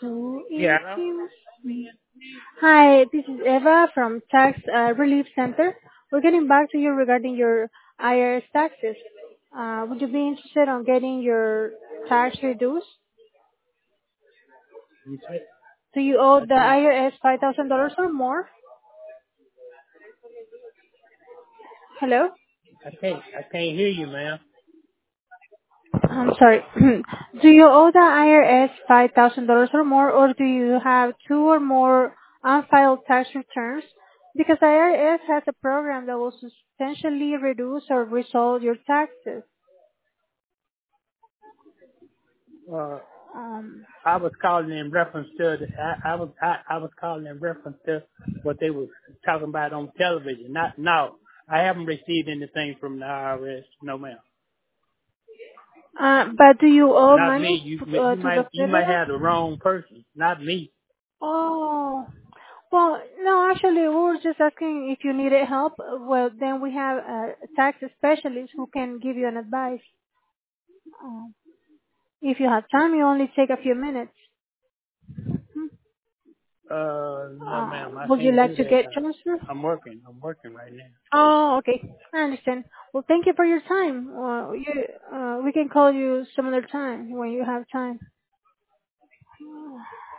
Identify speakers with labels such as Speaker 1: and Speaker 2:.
Speaker 1: So
Speaker 2: Yeah,
Speaker 1: it
Speaker 2: hello?
Speaker 1: seems we. Hi, this is Eva from Tax Relief Center. We're getting back to you regarding your IRS taxes. Would you be interested on getting your tax reduced?
Speaker 2: You said
Speaker 1: Do you owe
Speaker 2: I
Speaker 1: the
Speaker 2: can't
Speaker 1: IRS $5,000 or more? Hello?
Speaker 2: I can't hear you, ma'am.
Speaker 1: I'm sorry. Do you owe the IRS $5,000 or more, or do you have two or more unfiled tax returns? Because IRS has a program that will substantially reduce or resolve your taxes.
Speaker 2: Uh,
Speaker 1: Um,
Speaker 2: I was calling in reference to I was calling in reference to what they were talking about on television. Not no, I haven't received anything from the IRS. No, ma'am.
Speaker 1: but do you owe
Speaker 2: Not me.
Speaker 1: money
Speaker 2: You
Speaker 1: to the
Speaker 2: might
Speaker 1: federal?
Speaker 2: have the wrong person. Not me.
Speaker 1: Oh, well, no, actually, we were just asking if you needed help. Well, then we have a tax specialist who can give you an advice. Uh, if you have time, you only take a few minutes.
Speaker 2: No, ma'am. I
Speaker 1: Would you
Speaker 2: can't
Speaker 1: like
Speaker 2: do
Speaker 1: to
Speaker 2: that.
Speaker 1: get transferred?
Speaker 2: I'm working. I'm working right now.
Speaker 1: Oh, okay. I understand. Well, thank you for your time. We can call you some other time when you have time.